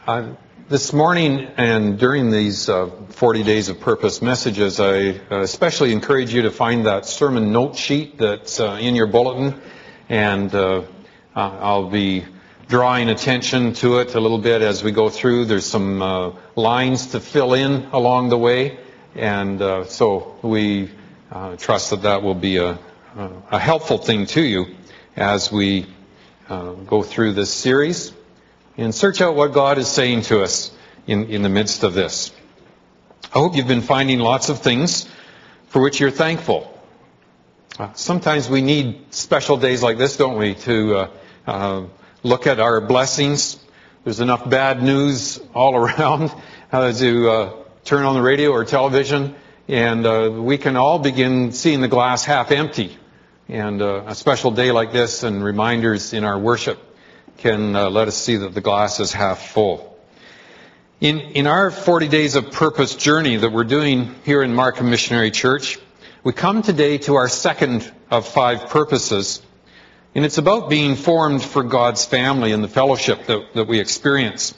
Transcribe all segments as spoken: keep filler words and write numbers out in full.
Uh, this morning and during these uh, forty Days of Purpose messages, I uh, especially encourage you to find that sermon note sheet that's uh, in your bulletin, and uh, uh, I'll be drawing attention to it a little bit as we go through. There's some uh, lines to fill in along the way, and uh, so we uh, trust that that will be a, a helpful thing to you as we uh, go through this series and search out what God is saying to us in, in the midst of this. I hope you've been finding lots of things for which you're thankful. Uh, sometimes we need special days like this, don't we, to uh, uh, look at our blessings. There's enough bad news all around uh, to uh, turn on the radio or television, and uh, we can all begin seeing the glass half empty. And uh, a special day like this and reminders in our worship can uh, let us see that the glass is half full. In in our forty Days of Purpose journey that we're doing here in Markham Missionary Church, we come today to our second of five purposes, and it's about being formed for God's family and the fellowship that, that we experience.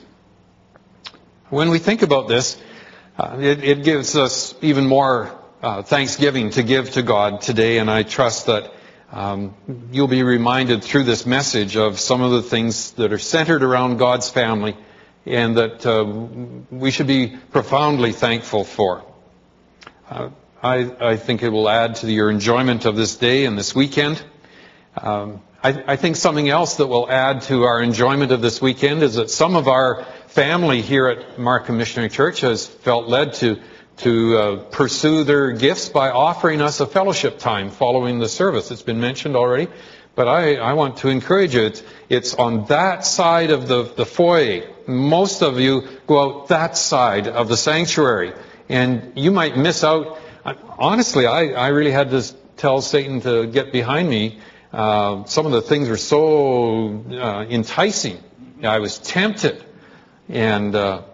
When we think about this, uh, it, it gives us even more uh, thanksgiving to give to God today, and I trust that Um, you'll be reminded through this message of some of the things that are centered around God's family and that uh, we should be profoundly thankful for. Uh, I, I think it will add to your enjoyment of this day and this weekend. Um, I, I think something else that will add to our enjoyment of this weekend is that some of our family here at Markham Missionary Church has felt led to to uh, pursue their gifts by offering us a fellowship time following the service. It's been mentioned already, but I, I want to encourage you. It's, it's on that side of the, the foyer. Most of you go out that side of the sanctuary, and you might miss out. Honestly, I, I really had to tell Satan to get behind me. Uh, some of the things were so uh, enticing. I was tempted, and uh,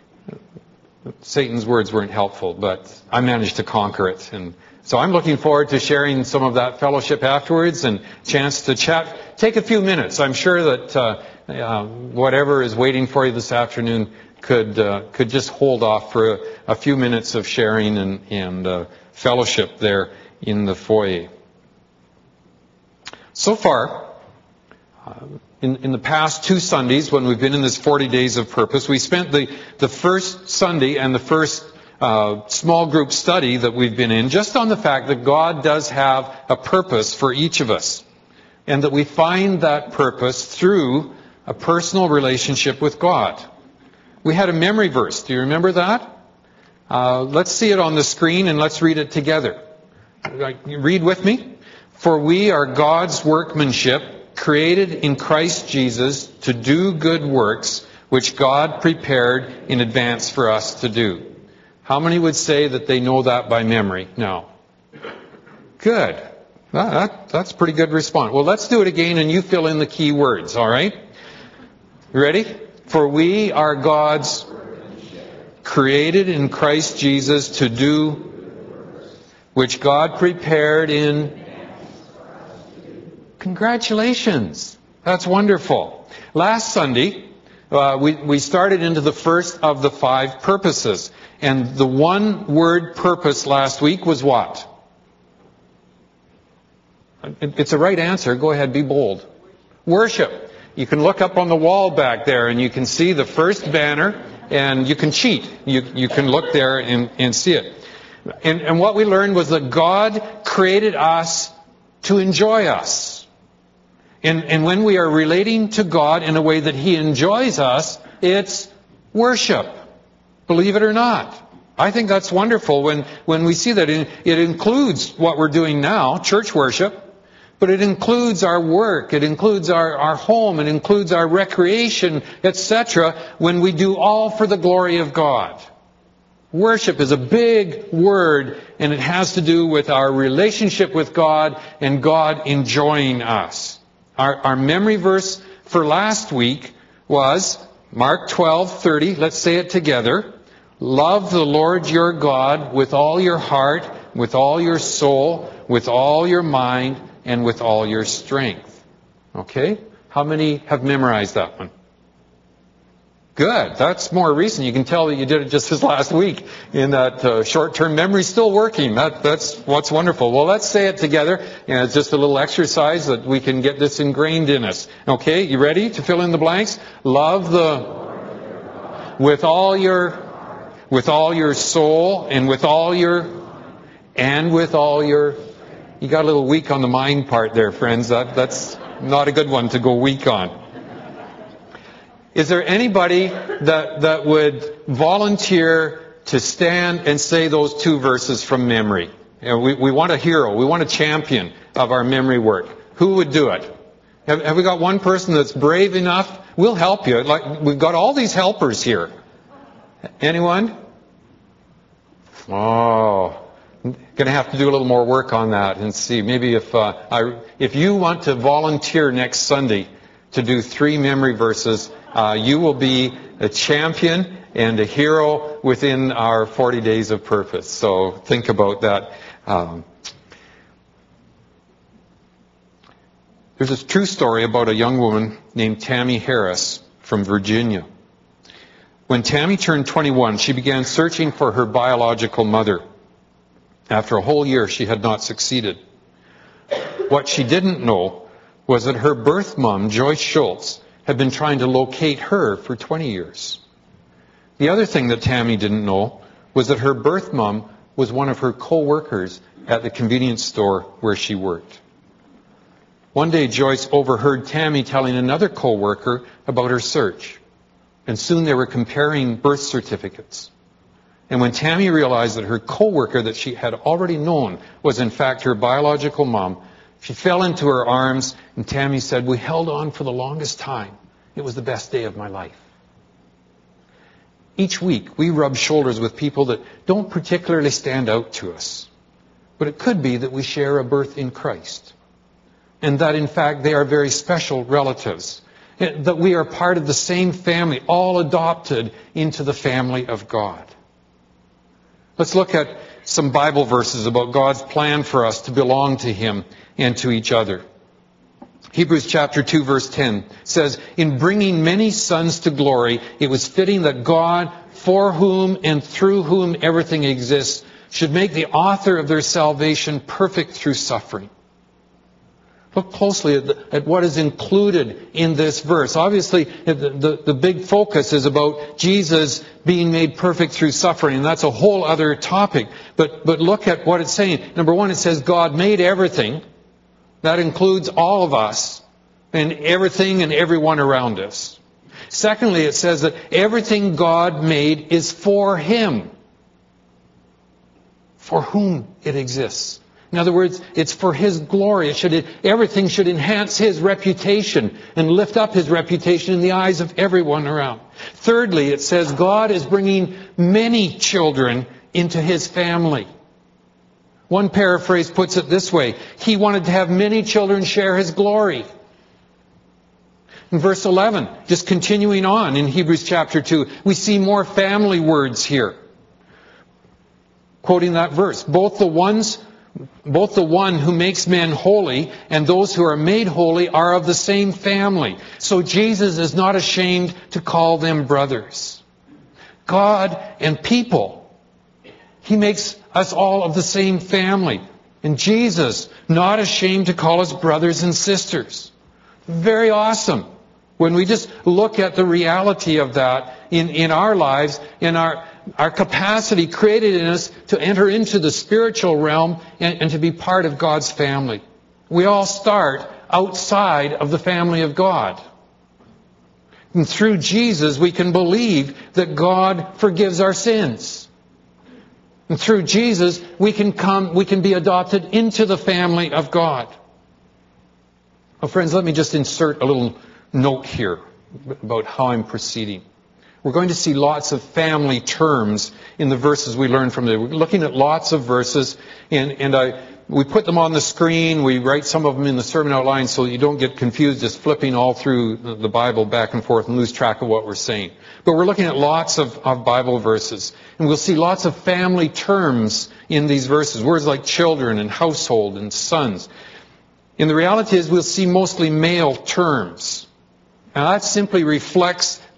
Satan's words weren't helpful, but I managed to conquer it. And so I'm looking forward to sharing some of that fellowship afterwards and chance to chat. Take a few minutes. I'm sure that uh, uh, whatever is waiting for you this afternoon could uh, could just hold off for a, a few minutes of sharing and, and uh, fellowship there in the foyer. So far, uh, In, in the past two Sundays, when we've been in this forty Days of Purpose, we spent the, the first Sunday and the first uh, small group study that we've been in just on the fact that God does have a purpose for each of us, and that we find that purpose through a personal relationship with God. We had a memory verse. Do you remember that? Uh, let's see it on the screen and let's read it together. Read with me. For we are God's workmanship, created in Christ Jesus to do good works, which God prepared in advance for us to do. How many would say that they know that by memory now? Good. That, that's a pretty good response. Well, let's do it again and you fill in the key words, all right? You ready? For we are God's created in Christ Jesus to do which God prepared in. Congratulations. That's wonderful. Last Sunday, uh, we, we started into the first of the five purposes. And the one word purpose last week was what? It's a right answer. Go ahead, be bold. Worship. You can look up on the wall back there and you can see the first banner, and you can cheat. You, you can look there and, and see it. And, and what we learned was that God created us to enjoy us. And, and when we are relating to God in a way that He enjoys us, it's worship. Believe it or not. I think that's wonderful when, when we see that. It, it includes what we're doing now, church worship, but it includes our work, it includes our, our home, it includes our recreation, et cetera, when we do all for the glory of God. Worship is a big word, and it has to do with our relationship with God and God enjoying us. Our, our memory verse for last week was Mark twelve thirty. Let's say it together. Love the Lord your God with all your heart, with all your soul, with all your mind, and with all your strength. Okay? How many have memorized that one? Good. That's more recent. You can tell that you did it just this last week in that uh, short-term memory still working. That, that's what's wonderful. Well, let's say it together. And it's just a little exercise that we can get this ingrained in us. Okay, you ready to fill in the blanks? Love the, with all your, with all your soul and with all your, and with all your, you got a little weak on the mind part there, friends. That, that's not a good one to go weak on. Is there anybody that, that would volunteer to stand and say those two verses from memory? You know, we, we want a hero. We want a champion of our memory work. Who would do it? Have, have we got one person that's brave enough? We'll help you. Like, we've got all these helpers here. Anyone? Oh, going to have to do a little more work on that and see. Maybe if uh, I, if you want to volunteer next Sunday to do three memory verses, Uh, you will be a champion and a hero within our forty days of purpose. So think about that. Um, there's a true story about a young woman named Tammy Harris from Virginia. When Tammy turned twenty-one, she began searching for her biological mother. After a whole year, she had not succeeded. What she didn't know was that her birth mom, Joyce Schultz, had been trying to locate her for twenty years. The other thing that Tammy didn't know was that her birth mom was one of her co-workers at the convenience store where she worked. One day, Joyce overheard Tammy telling another co-worker about her search, and soon they were comparing birth certificates. And when Tammy realized that her co-worker that she had already known was in fact her biological mom, she fell into her arms, and Tammy said, "We held on for the longest time. It was the best day of my life." Each week, we rub shoulders with people that don't particularly stand out to us. But it could be that we share a birth in Christ, and that, in fact, they are very special relatives, that we are part of the same family, all adopted into the family of God. Let's look at some Bible verses about God's plan for us to belong to Him and to each other. Hebrews chapter two verse ten says, "In bringing many sons to glory, it was fitting that God, for whom and through whom everything exists, should make the author of their salvation perfect through suffering." Look closely at, the, at what is included in this verse. Obviously, the, the, the big focus is about Jesus being made perfect through suffering, and that's a whole other topic. But, but look at what it's saying. Number one, it says God made everything. That includes all of us and everything and everyone around us. Secondly, it says that everything God made is for Him, for whom it exists. In other words, it's for His glory. It should, everything should enhance His reputation and lift up His reputation in the eyes of everyone around. Thirdly, it says God is bringing many children into His family. One paraphrase puts it this way: He wanted to have many children share His glory. In verse eleven, just continuing on in Hebrews chapter two, we see more family words here. Quoting that verse, both the ones, both the one who makes men holy and those who are made holy are of the same family. So Jesus is not ashamed to call them brothers. God and people, He makes us all of the same family. And Jesus, not ashamed to call us brothers and sisters. Very awesome. When we just look at the reality of that in, in our lives, in our, our capacity created in us to enter into the spiritual realm and, and to be part of God's family. We all start outside of the family of God. And through Jesus, we can believe that God forgives our sins. And through Jesus, we can come, we can be adopted into the family of God. Well, friends, let me just insert a little note here about how I'm proceeding. We're going to see lots of family terms in the verses we learned from there. We're looking at lots of verses, and, and I, we put them on the screen. We write some of them in the sermon outline so that you don't get confused just flipping all through the Bible back and forth and lose track of what we're saying. But we're looking at lots of, of Bible verses, and we'll see lots of family terms in these verses. Words like children and household and sons. And the reality is we'll see mostly male terms. Now that simply reflects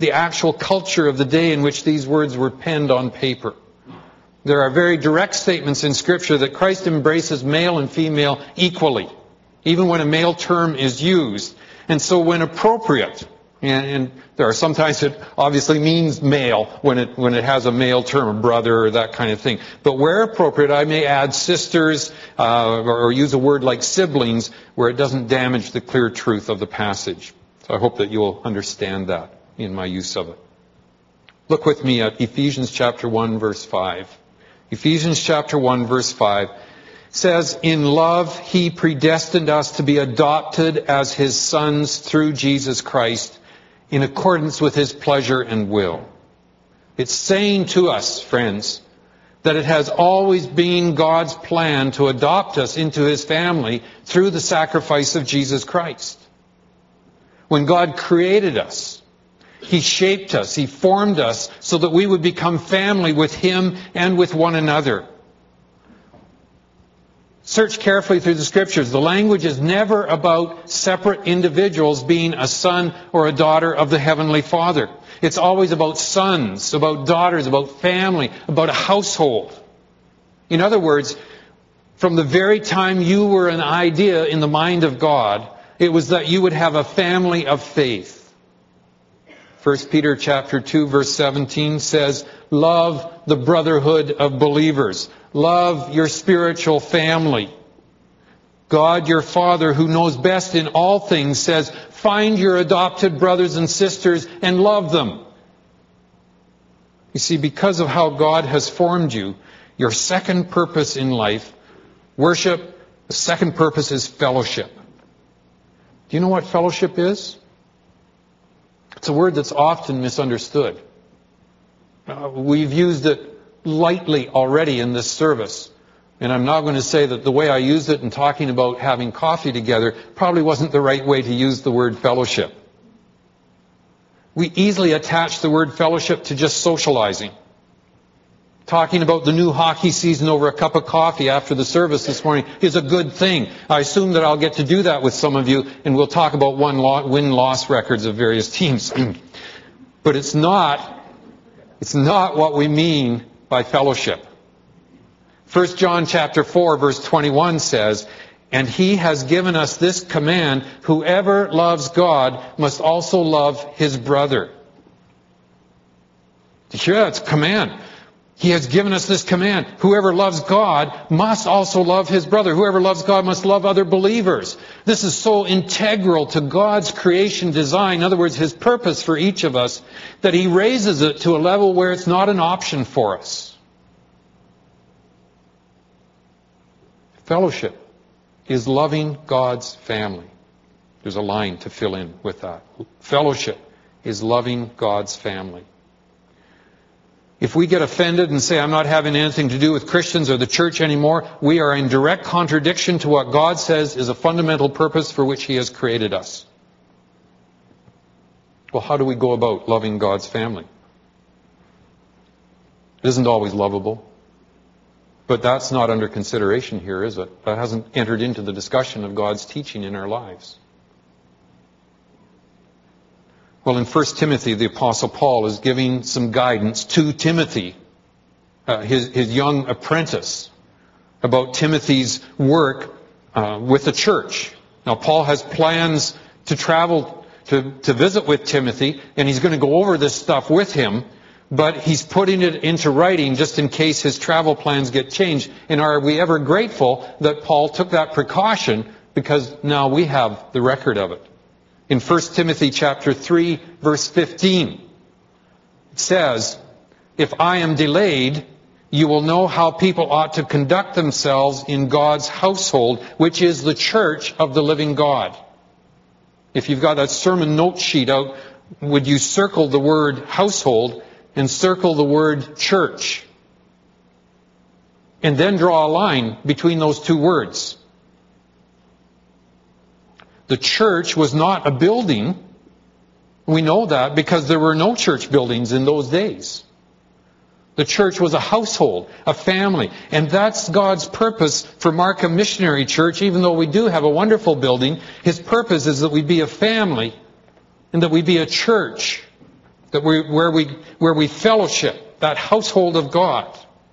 the actual culture of the day in which these words were penned on paper. There are very direct statements in Scripture that Christ embraces male and female equally, even when a male term is used. And so when appropriate, and, and there are sometimes it obviously means male when it when it has a male term, a brother or that kind of thing. But where appropriate, I may add sisters uh, or, or use a word like siblings where it doesn't damage the clear truth of the passage. So I hope that you will understand that in my use of it. Look with me at Ephesians chapter one, verse five. Ephesians chapter one, verse five says, "In love He predestined us to be adopted as His sons through Jesus Christ, in accordance with His pleasure and will." It's saying to us, friends, that it has always been God's plan to adopt us into His family through the sacrifice of Jesus Christ. When God created us, He shaped us, He formed us so that we would become family with Him and with one another. Search carefully through the Scriptures. The language is never about separate individuals being a son or a daughter of the Heavenly Father. It's always about sons, about daughters, about family, about a household. In other words, from the very time you were an idea in the mind of God, it was that you would have a family of faith. First Peter chapter two, verse seventeen says, "Love the brotherhood of believers." Love your spiritual family. God, your Father, who knows best in all things, says, find your adopted brothers and sisters and love them. You see, because of how God has formed you, your second purpose in life, worship, the second purpose is fellowship. Do you know what fellowship is? It's a word that's often misunderstood. Uh, we've used it lightly already in this service. And I'm not going to say that the way I used it in talking about having coffee together probably wasn't the right way to use the word fellowship. We easily attach the word fellowship to just socializing. Talking about the new hockey season over a cup of coffee after the service this morning is a good thing. I assume that I'll get to do that with some of you, and we'll talk about win-loss records of various teams. But it's not, it's not what we mean by fellowship. First John chapter four, verse twenty-one says, "And He has given us this command, whoever loves God must also love his brother." Did you hear that? It's a command. He has given us this command. Whoever loves God must also love his brother. Whoever loves God must love other believers. This is so integral to God's creation design, in other words, His purpose for each of us, that He raises it to a level where it's not an option for us. Fellowship is loving God's family. There's a line to fill in with that. Fellowship is loving God's family. If we get offended and say, I'm not having anything to do with Christians or the church anymore, we are in direct contradiction to what God says is a fundamental purpose for which He has created us. Well, how do we go about loving God's family? It isn't always lovable. But that's not under consideration here, is it? That hasn't entered into the discussion of God's teaching in our lives. Well, in First Timothy, the Apostle Paul is giving some guidance to Timothy, uh, his, his young apprentice, about Timothy's work uh, with the church. Now, Paul has plans to travel to, to visit with Timothy, and he's going to go over this stuff with him, but he's putting it into writing just in case his travel plans get changed. And are we ever grateful that Paul took that precaution, because now we have the record of it. In First Timothy chapter three, verse fifteen, it says, "If I am delayed, you will know how people ought to conduct themselves in God's household, which is the church of the living God." If you've got that sermon note sheet out, would you circle the word household and circle the word church? And then draw a line between those two words. The church was not a building. We know that because there were no church buildings in those days. The church was a household, a family. And that's God's purpose for Markham Missionary Church. Even though we do have a wonderful building, His purpose is that we be a family and that we be a church. that we, where we, where we fellowship, that household of God.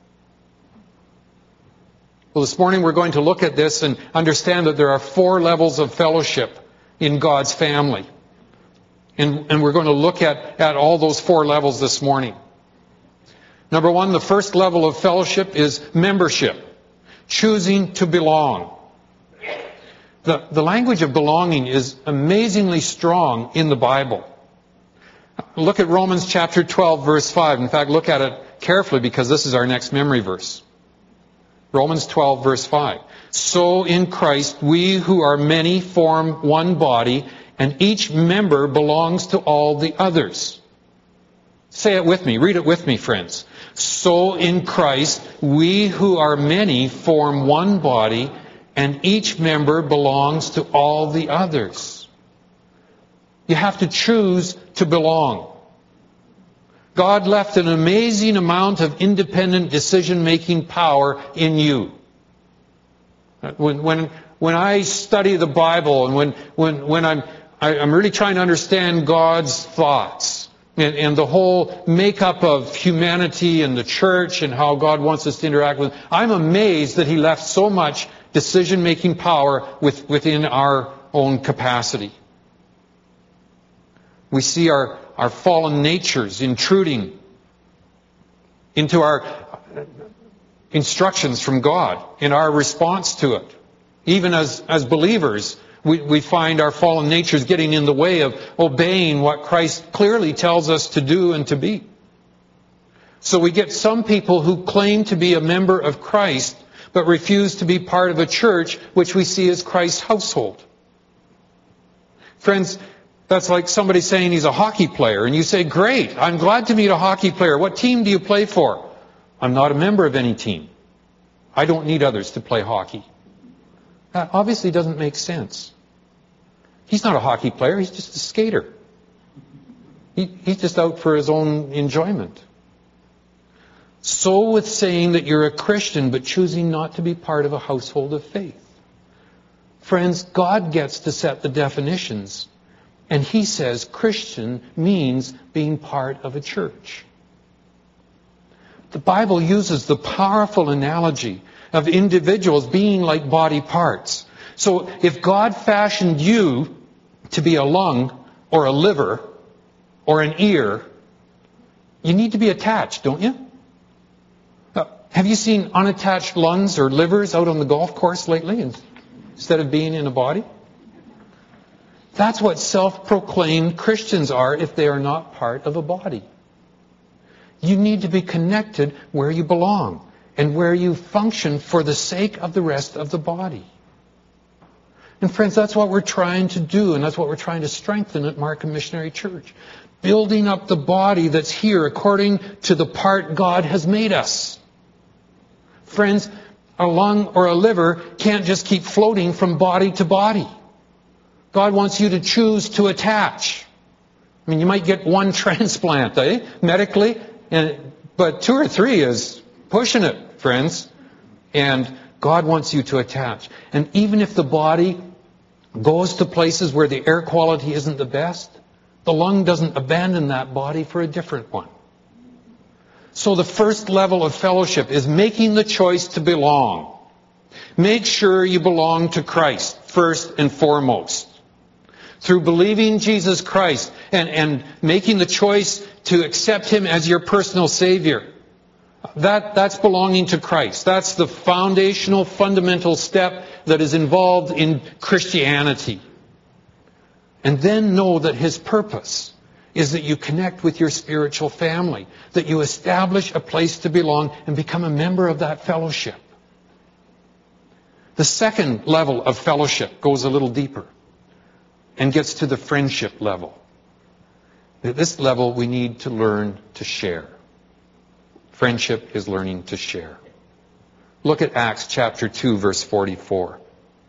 Well, this morning we're going to look at this and understand that there are four levels of fellowship in God's family. And, and we're going to look at, at all those four levels this morning. Number one, the first level of fellowship is membership, choosing to belong. The, the language of belonging is amazingly strong in the Bible. Look at Romans chapter twelve, verse five. In fact, look at it carefully because this is our next memory verse. Romans twelve, verse five. So in Christ, we who are many form one body, and each member belongs to all the others. Say it with me. Read it with me, friends. So in Christ, we who are many form one body, and each member belongs to all the others. You have to choose to belong. God left an amazing amount of independent decision-making power in you. When, when, when I study the Bible and when, when, when I'm, I, I'm really trying to understand God's thoughts and, and the whole makeup of humanity and the church and how God wants us to interact with, I'm amazed that He left so much decision-making power with, within our own capacity. We see our, our fallen natures intruding into our instructions from God in our response to it. Even as, as believers, we, we find our fallen natures getting in the way of obeying what Christ clearly tells us to do and to be. So we get some people who claim to be a member of Christ but refuse to be part of a church which we see as Christ's household. Friends, that's like somebody saying he's a hockey player, and you say, great, I'm glad to meet a hockey player. What team do you play for? I'm not a member of any team. I don't need others to play hockey. That obviously doesn't make sense. He's not a hockey player, he's just a skater. He, he's just out for his own enjoyment. So with saying that you're a Christian but choosing not to be part of a household of faith. Friends, God gets to set the definitions. And He says Christian means being part of a church. The Bible uses the powerful analogy of individuals being like body parts. So if God fashioned you to be a lung or a liver or an ear, you need to be attached, don't you? Uh, have you seen unattached lungs or livers out on the golf course lately instead of being in a body? That's what self-proclaimed Christians are if they are not part of a body. You need to be connected where you belong and where you function for the sake of the rest of the body. And friends, that's what we're trying to do, and that's what we're trying to strengthen at Markham Missionary Church. Building up the body that's here according to the part God has made us. Friends, a lung or a liver can't just keep floating from body to body. God wants you to choose to attach. I mean, you might get one transplant, eh? Medically, and, but two or three is pushing it, friends. And God wants you to attach. And even if the body goes to places where the air quality isn't the best, the lung doesn't abandon that body for a different one. So the first level of fellowship is making the choice to belong. Make sure you belong to Christ first and foremost. Through believing Jesus Christ and, and making the choice to accept Him as your personal Savior. That, that's belonging to Christ. That's the foundational, fundamental step that is involved in Christianity. And then know that His purpose is that you connect with your spiritual family, that you establish a place to belong and become a member of that fellowship. The second level of fellowship goes a little deeper and gets to the friendship level. At this level, we need to learn to share. Friendship is learning to share. Look at Acts chapter two, verse forty-four.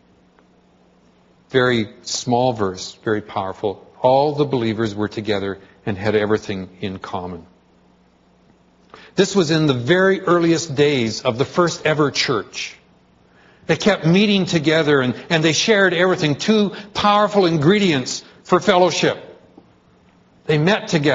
Very small verse, very powerful. All the believers were together and had everything in common. This was in the very earliest days of the first ever church. They kept meeting together and, and they shared everything. Two powerful ingredients for fellowship. They met together.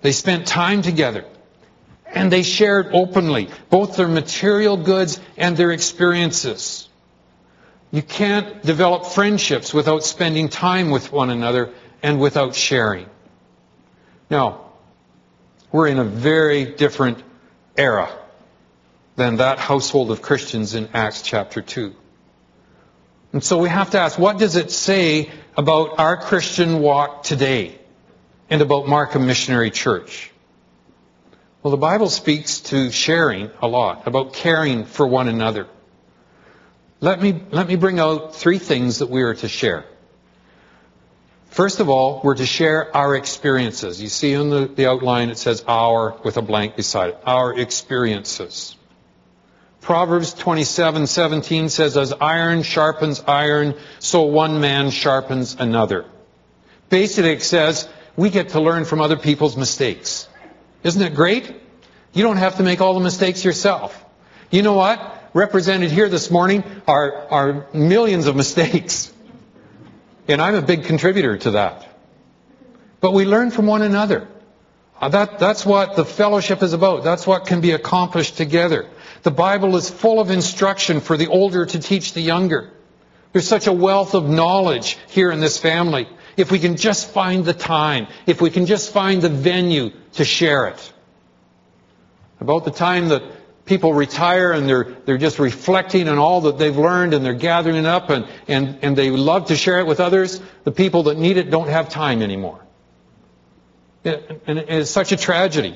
They spent time together. And they shared openly both their material goods and their experiences. You can't develop friendships without spending time with one another and without sharing. Now, we're in a very different era than that household of Christians in Acts chapter two. And so we have to ask, what does it say about our Christian walk today and about Markham Missionary Church? Well, the Bible speaks to sharing a lot, about caring for one another. Let me, let me bring out three things that we are to share. First of all, we're to share our experiences. You see on the, the outline it says our with a blank beside it. Our experiences. Proverbs twenty-seven seventeen says, as iron sharpens iron, so one man sharpens another. Basically it says, we get to learn from other people's mistakes. Isn't it great? You don't have to make all the mistakes yourself. You know what? Represented here this morning are, are millions of mistakes. And I'm a big contributor to that. But we learn from one another. Uh, that, that's what the fellowship is about. That's what can be accomplished together. The Bible is full of instruction for the older to teach the younger. There's such a wealth of knowledge here in this family. If we can just find the time, if we can just find the venue to share it. About the time that people retire and they're they're just reflecting on all that they've learned and they're gathering it up and, and, and they love to share it with others, the people that need it don't have time anymore. And it's such a tragedy.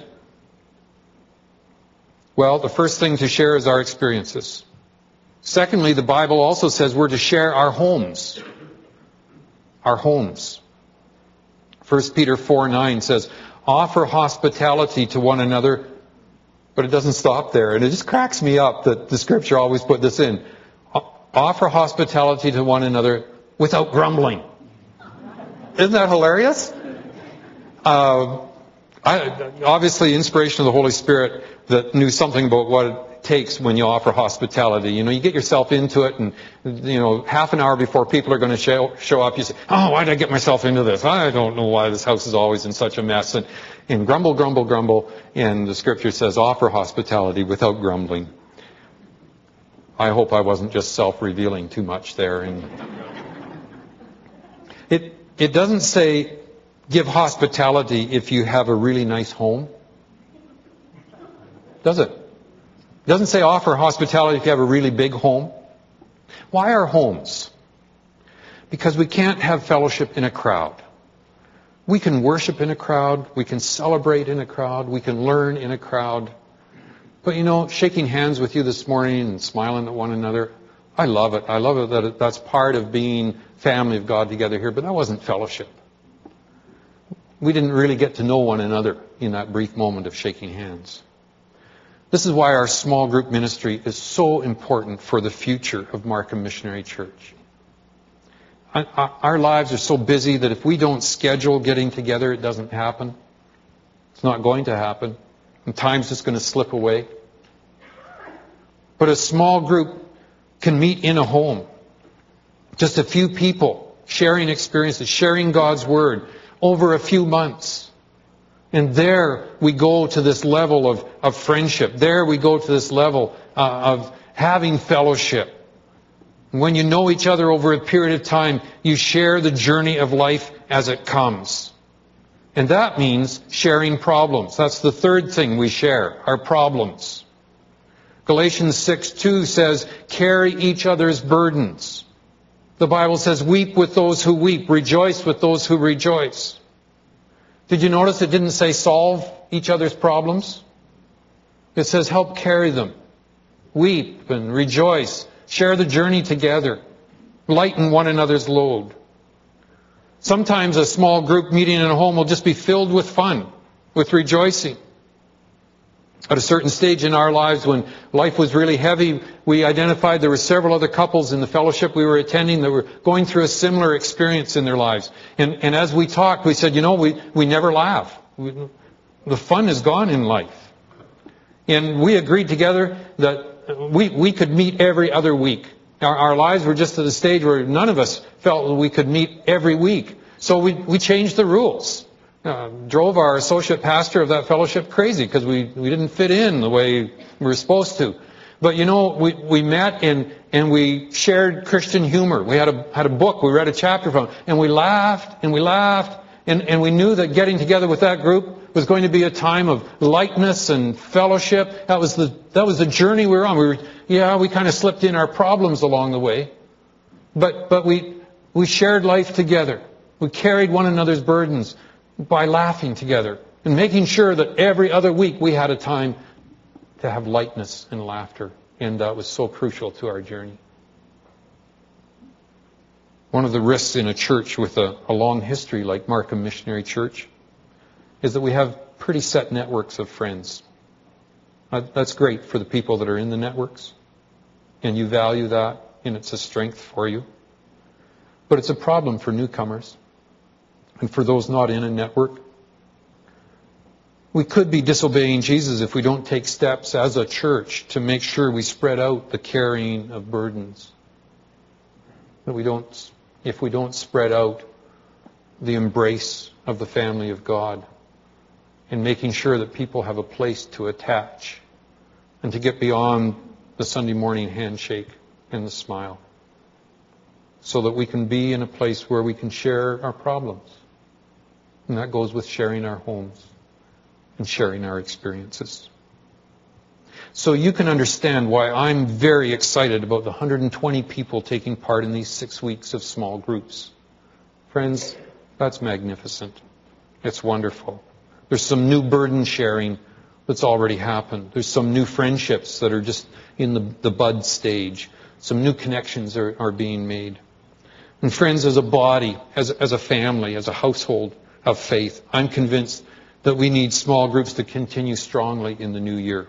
Well, the first thing to share is our experiences. Secondly, the Bible also says we're to share our homes. Our homes. First Peter four nine says, offer hospitality to one another, but it doesn't stop there. And it just cracks me up that the Scripture always put this in. Offer hospitality to one another without grumbling. Isn't that hilarious? Uh, I, obviously, inspiration of the Holy Spirit that knew something about what it takes when you offer hospitality. You know, you get yourself into it, and you know, half an hour before people are going to show, show up, you say, "Oh, why did I get myself into this? I don't know why this house is always in such a mess." And, and grumble, grumble, grumble. And the Scripture says, "Offer hospitality without grumbling." I hope I wasn't just self-revealing too much there. And it it doesn't say give hospitality if you have a really nice home. Does it? It doesn't say offer hospitality if you have a really big home. Why our homes? Because we can't have fellowship in a crowd. We can worship in a crowd. We can celebrate in a crowd. We can learn in a crowd. But you know, shaking hands with you this morning and smiling at one another, I love it. I love it that it, that's part of being family of God together here. But that wasn't fellowship. We didn't really get to know one another in that brief moment of shaking hands. This is why our small group ministry is so important for the future of Markham Missionary Church. Our lives are so busy that if we don't schedule getting together, it doesn't happen. It's not going to happen. And time's just going to slip away. But a small group can meet in a home. Just a few people sharing experiences, sharing God's Word over a few months. And there we go to this level of, of friendship. There we go to this level uh, of having fellowship. When you know each other over a period of time, you share the journey of life as it comes. And that means sharing problems. That's the third thing we share, our problems. Galatians six two says, carry each other's burdens. The Bible says, weep with those who weep, rejoice with those who rejoice. Did you notice it didn't say solve each other's problems? It says help carry them. Weep and rejoice. Share the journey together. Lighten one another's load. Sometimes a small group meeting in a home will just be filled with fun, with rejoicing. At a certain stage in our lives when life was really heavy, we identified there were several other couples in the fellowship we were attending that were going through a similar experience in their lives. And, and as we talked, we said, you know, we, we never laugh. We, the fun is gone in life. And we agreed together that we, we could meet every other week. Our, our lives were just at a stage where none of us felt that we could meet every week. So we, we changed the rules. uh, drove our associate pastor of that fellowship crazy because we, we didn't fit in the way we were supposed to. But you know, we, we met and, and we shared Christian humor. We had a, had a book, we read a chapter from it, and we laughed and we laughed, and, and we knew that getting together with that group was going to be a time of lightness and fellowship. That was the, that was the journey we were on. We were, yeah, we kind of slipped in our problems along the way. But, but we, we shared life together. We carried one another's burdens by laughing together and making sure that every other week we had a time to have lightness and laughter. And that was so crucial to our journey. One of the risks in a church with a, a long history like Markham Missionary Church is that we have pretty set networks of friends. Uh, that's great for the people that are in the networks, and you value that, and it's a strength for you. But it's a problem for newcomers and for those not in a network. We could be disobeying Jesus if we don't take steps as a church to make sure we spread out the carrying of burdens. That we don't, if we don't spread out the embrace of the family of God and making sure that people have a place to attach and to get beyond the Sunday morning handshake and the smile, so that we can be in a place where we can share our problems. And that goes with sharing our homes and sharing our experiences. So you can understand why I'm very excited about the one hundred twenty people taking part in these six weeks of small groups. Friends, that's magnificent. It's wonderful. There's some new burden sharing that's already happened. There's some new friendships that are just in the, the bud stage. Some new connections are, are being made. And friends, as a body, as, as a family, as a household of faith, I'm convinced that we need small groups to continue strongly in the new year.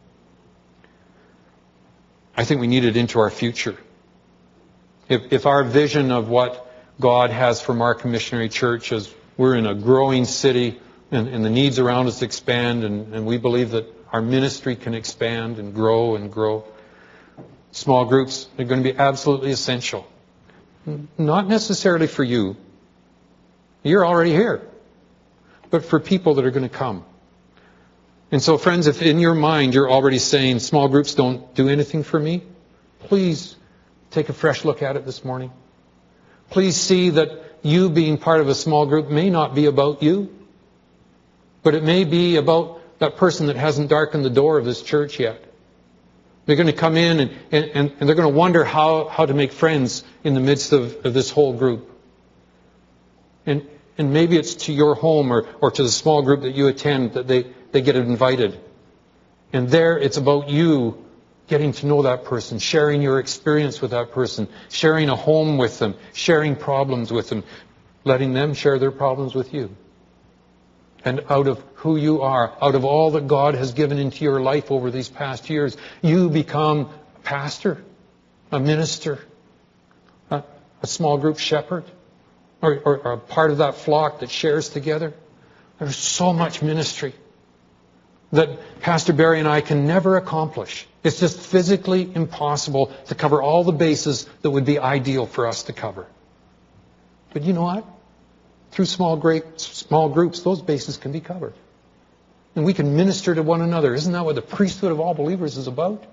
I think we need it into our future. If, if our vision of what God has for Markham Missionary Church is we're in a growing city and, and the needs around us expand, and, and we believe that our ministry can expand and grow and grow, small groups are going to be absolutely essential. Not necessarily for you. You're already here. But for people that are going to come. And so, friends, if in your mind you're already saying small groups don't do anything for me, please take a fresh look at it this morning. Please see that you being part of a small group may not be about you, but it may be about that person that hasn't darkened the door of this church yet. They're going to come in and, and, and they're going to wonder how, how to make friends in the midst of, of this whole group. And, and maybe it's to your home or, or to the small group that you attend that they, they get invited. And there it's about you getting to know that person, sharing your experience with that person, sharing a home with them, sharing problems with them, letting them share their problems with you. And out of who you are, out of all that God has given into your life over these past years, you become a pastor, a minister, a, a small group shepherd, or, or, or a part of that flock that shares together. There's so much ministry that Pastor Barry and I can never accomplish. It's just physically impossible to cover all the bases that would be ideal for us to cover. But you know what? Through small, great, small groups, those bases can be covered. And we can minister to one another. Isn't that what the priesthood of all believers is about?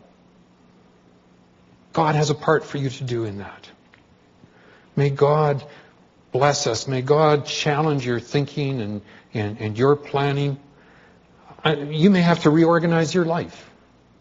God has a part for you to do in that. May God bless us. May God challenge your thinking and, and, and your planning. You may have to reorganize your life.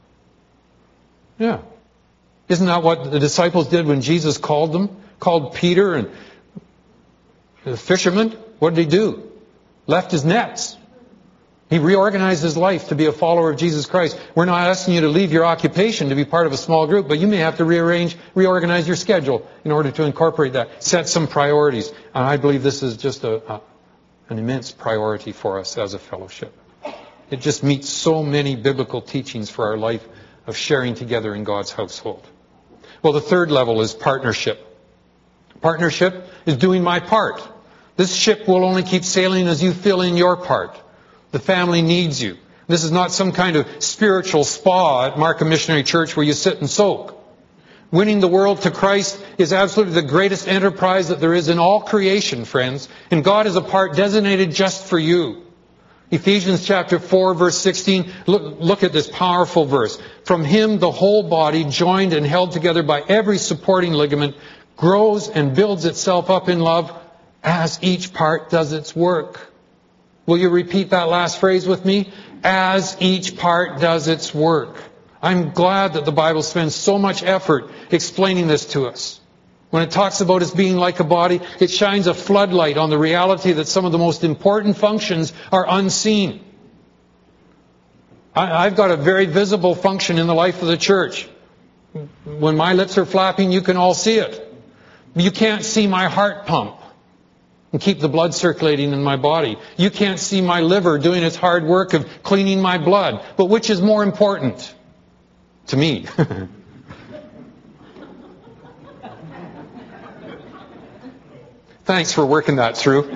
Yeah. Isn't that what the disciples did when Jesus called them? Called Peter and the fisherman, what did he do? Left his nets. He reorganized his life to be a follower of Jesus Christ. We're not asking you to leave your occupation to be part of a small group, but you may have to rearrange, reorganize your schedule in order to incorporate that. Set some priorities. And I believe this is just a, a, an immense priority for us as a fellowship. It just meets so many biblical teachings for our life of sharing together in God's household. Well, the third level is partnership. Partnership is doing my part. This ship will only keep sailing as you fill in your part. The family needs you. This is not some kind of spiritual spa at Markham Missionary Church where you sit and soak. Winning the world to Christ is absolutely the greatest enterprise that there is in all creation, friends. And God has a part designated just for you. Ephesians chapter four, verse sixteen, look, look at this powerful verse. From Him the whole body, joined and held together by every supporting ligament, grows and builds itself up in love as each part does its work. Will you repeat that last phrase with me? As each part does its work. I'm glad that the Bible spends so much effort explaining this to us. When it talks about us being like a body, it shines a floodlight on the reality that some of the most important functions are unseen. I've got a very visible function in the life of the church. When my lips are flapping, you can all see it. You can't see my heart pump and keep the blood circulating in my body. You can't see my liver doing its hard work of cleaning my blood. But which is more important? To me. Thanks for working that through.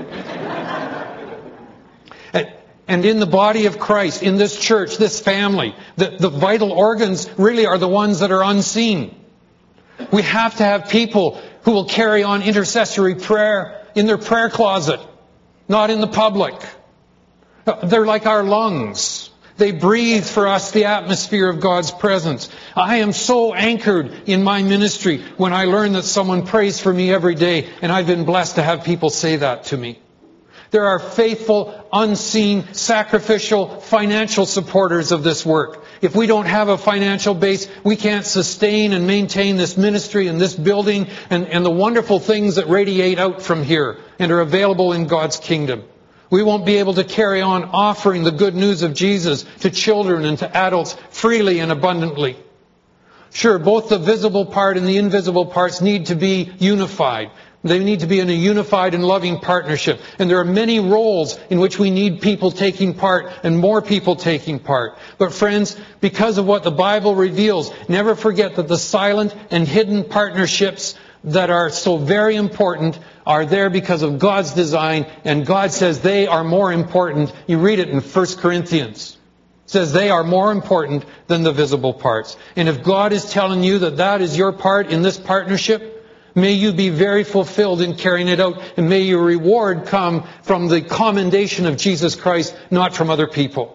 And in the body of Christ, in this church, this family, the, the vital organs really are the ones that are unseen. We have to have people who will carry on intercessory prayer in their prayer closet, not in the public. They're like our lungs. They breathe for us the atmosphere of God's presence. I am so anchored in my ministry when I learn that someone prays for me every day, and I've been blessed to have people say that to me. There are faithful, unseen, sacrificial, financial supporters of this work. If we don't have a financial base, we can't sustain and maintain this ministry and this building and, and the wonderful things that radiate out from here and are available in God's kingdom. We won't be able to carry on offering the good news of Jesus to children and to adults freely and abundantly. Sure, both the visible part and the invisible parts need to be unified. They need to be in a unified and loving partnership. And there are many roles in which we need people taking part and more people taking part. But friends, because of what the Bible reveals, never forget that the silent and hidden partnerships that are so very important are there because of God's design, and God says they are more important. You read it in First Corinthians. It says they are more important than the visible parts. And if God is telling you that that is your part in this partnership, may you be very fulfilled in carrying it out, and may your reward come from the commendation of Jesus Christ, not from other people.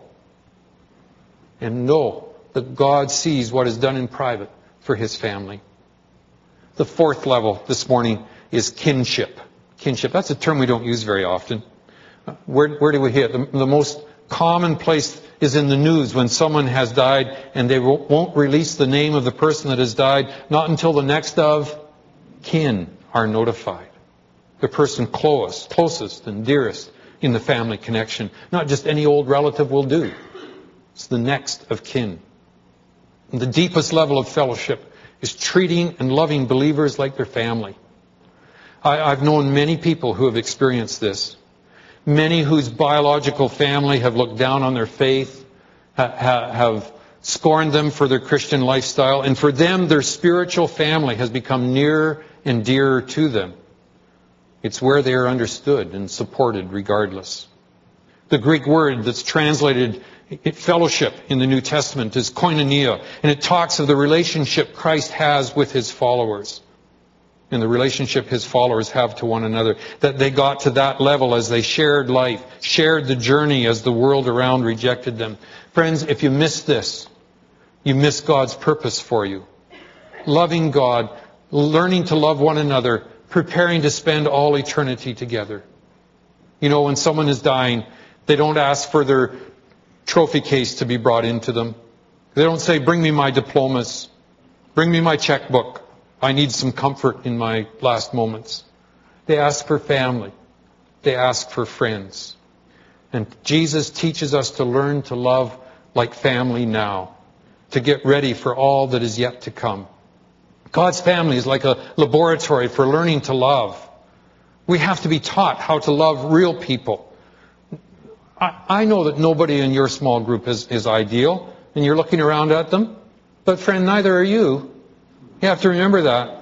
And know that God sees what is done in private for His family. The fourth level this morning is kinship. Kinship, that's a term we don't use very often. Where, where do we hit? The, the most common place is in the news when someone has died and they won't release the name of the person that has died, not until the next of kin are notified. The person closest, closest and dearest in the family connection. Not just any old relative will do. It's the next of kin. And the deepest level of fellowship is treating and loving believers like their family. I, I've known many people who have experienced this. Many whose biological family have looked down on their faith, ha, ha, have scorned them for their Christian lifestyle, and for them their spiritual family has become nearer and dearer to them. It's where they are understood and supported regardless. The Greek word that's translated fellowship in the New Testament is koinonia, and it talks of the relationship Christ has with His followers and the relationship His followers have to one another, that they got to that level as they shared life, shared the journey as the world around rejected them. Friends, if you miss this, you miss God's purpose for you. Loving God, learning to love one another, preparing to spend all eternity together. You know, when someone is dying, they don't ask for their trophy case to be brought into them. They don't say, bring me my diplomas, bring me my checkbook. I need some comfort in my last moments. They ask for family. They ask for friends. And Jesus teaches us to learn to love like family now, to get ready for all that is yet to come. God's family is like a laboratory for learning to love. We have to be taught how to love real people. I know that nobody in your small group is, is ideal, and you're looking around at them. But friend, neither are you. You have to remember that.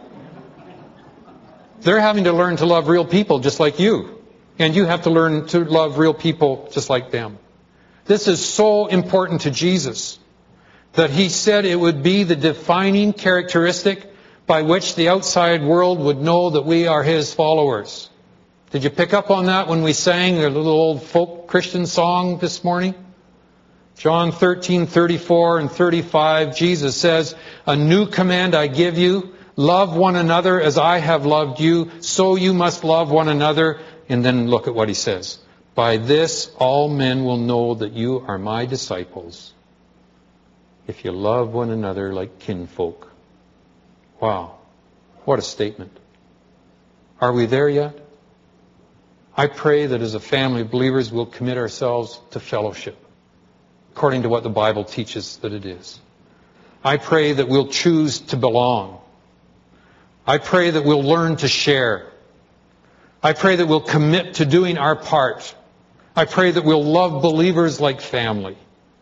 They're having to learn to love real people just like you. And you have to learn to love real people just like them. This is so important to Jesus that He said it would be the defining characteristic by which the outside world would know that we are His followers. Did you pick up on that when we sang a little old folk Christian song this morning? John thirteen, thirty-four and thirty-five, Jesus says, "A new command I give you, love one another as I have loved you, so you must love one another." And then look at what He says. "By this all men will know that you are my disciples, if you love one another like kinfolk." Wow, what a statement. Are we there yet? I pray that as a family of believers we'll commit ourselves to fellowship, according to what the Bible teaches that it is. I pray that we'll choose to belong. I pray that we'll learn to share. I pray that we'll commit to doing our part. I pray that we'll love believers like family.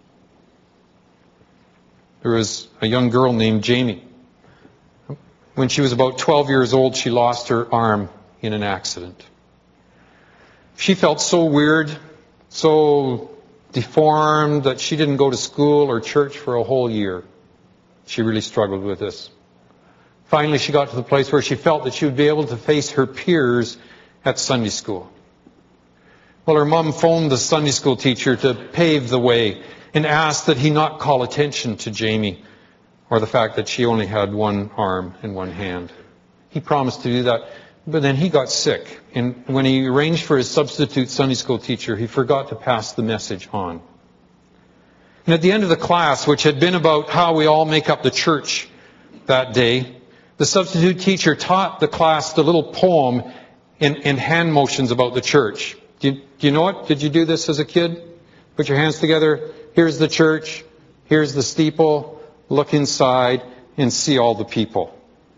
There was a young girl named Jamie. When she was about twelve years old, she lost her arm in an accident. She felt so weird, so deformed, that she didn't go to school or church for a whole year. She really struggled with this. Finally, she got to the place where she felt that she would be able to face her peers at Sunday school. Well, her mom phoned the Sunday school teacher to pave the way and asked that he not call attention to Jamie or the fact that she only had one arm and one hand. He promised to do that, but then he got sick. And when he arranged for his substitute Sunday school teacher, he forgot to pass the message on. And at the end of the class, which had been about how we all make up the church that day, the substitute teacher taught the class the little poem in, in hand motions about the church. Do you, do you know it? Did you do this as a kid? Put your hands together. Here's the church. Here's the steeple. Look inside and see all the people.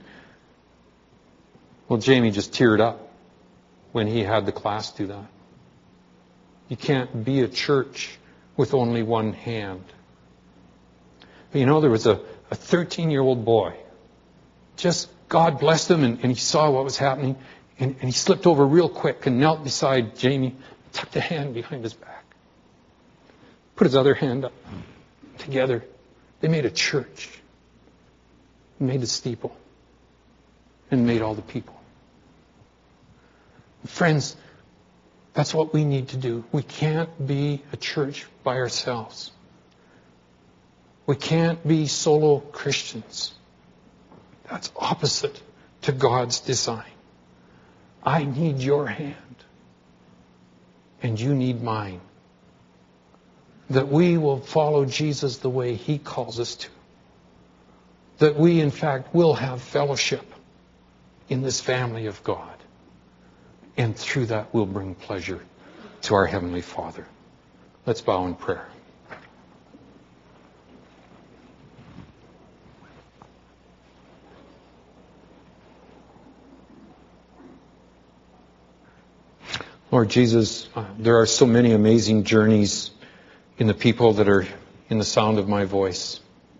Well, Jamie just teared up when he had the class do that. You can't be a church with only one hand. But you know, there was a, a thirteen-year-old boy. Just God blessed him, and, and he saw what was happening, and, and he slipped over real quick and knelt beside Jamie, tucked a hand behind his back, put his other hand up. Together, they made a church, made a steeple, and made all the people. Friends, that's what we need to do. We can't be a church by ourselves. We can't be solo Christians. That's opposite to God's design. I need your hand, and you need mine. That we will follow Jesus the way He calls us to. That we, in fact, will have fellowship in this family of God. And through that, we'll bring pleasure to our Heavenly Father. Let's bow in prayer. Lord Jesus, uh, there are so many amazing journeys in the people that are in the sound of my voice.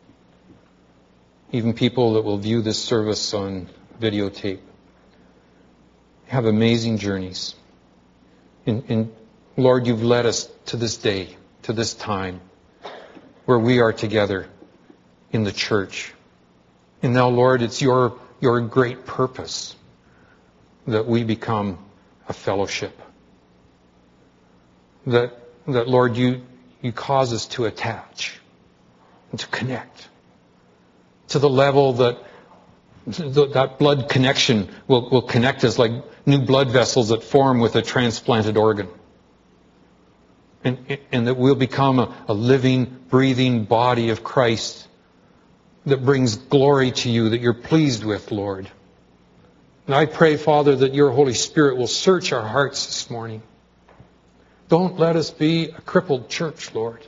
Even people that will view this service on videotape have amazing journeys. And, and Lord, you've led us to this day, to this time, where we are together in the church. And now, Lord, it's your, your great purpose that we become a fellowship. That, that Lord, you, you cause us to attach and to connect to the level that that blood connection will, will connect us like new blood vessels that form with a transplanted organ. And, and that we'll become a, a living, breathing body of Christ that brings glory to you, that you're pleased with, Lord. And I pray, Father, that your Holy Spirit will search our hearts this morning. Don't let us be a crippled church, Lord.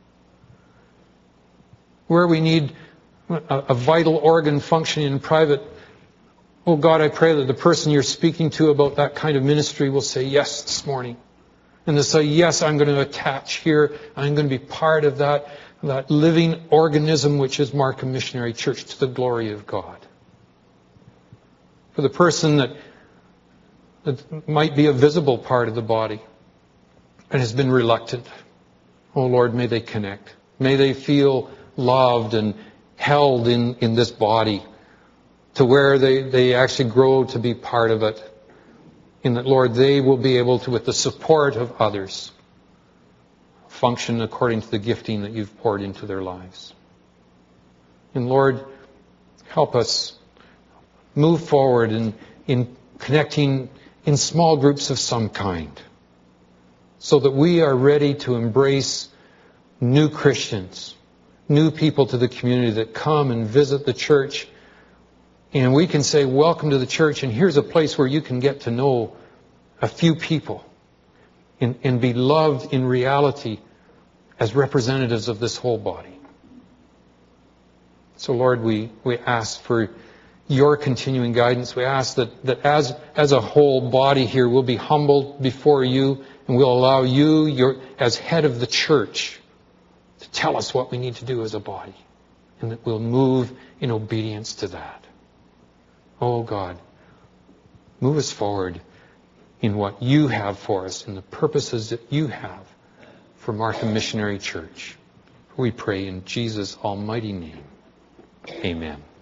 Where we need a, a vital organ functioning in private, oh God, I pray that the person you're speaking to about that kind of ministry will say yes this morning. And they'll say, yes, I'm going to attach here. I'm going to be part of that, that living organism which is Markham Missionary Church to the glory of God. For the person that, that might be a visible part of the body and has been reluctant, oh Lord, may they connect. May they feel loved and held in, in this body to where they, they actually grow to be part of it. And that, Lord, they will be able to, with the support of others, function according to the gifting that you've poured into their lives. And Lord, help us move forward in, in connecting in small groups of some kind, so that we are ready to embrace new Christians, new people to the community that come and visit the church. And we can say, welcome to the church, and here's a place where you can get to know a few people and, and be loved in reality as representatives of this whole body. So Lord, we, we ask for your continuing guidance. We ask that, that as, as a whole body here, we'll be humbled before you, and we'll allow you, your, as head of the church, to tell us what we need to do as a body, and that we'll move in obedience to that. Oh God, move us forward in what you have for us, in the purposes that you have for Markham Missionary Church. We pray in Jesus' almighty name. Amen.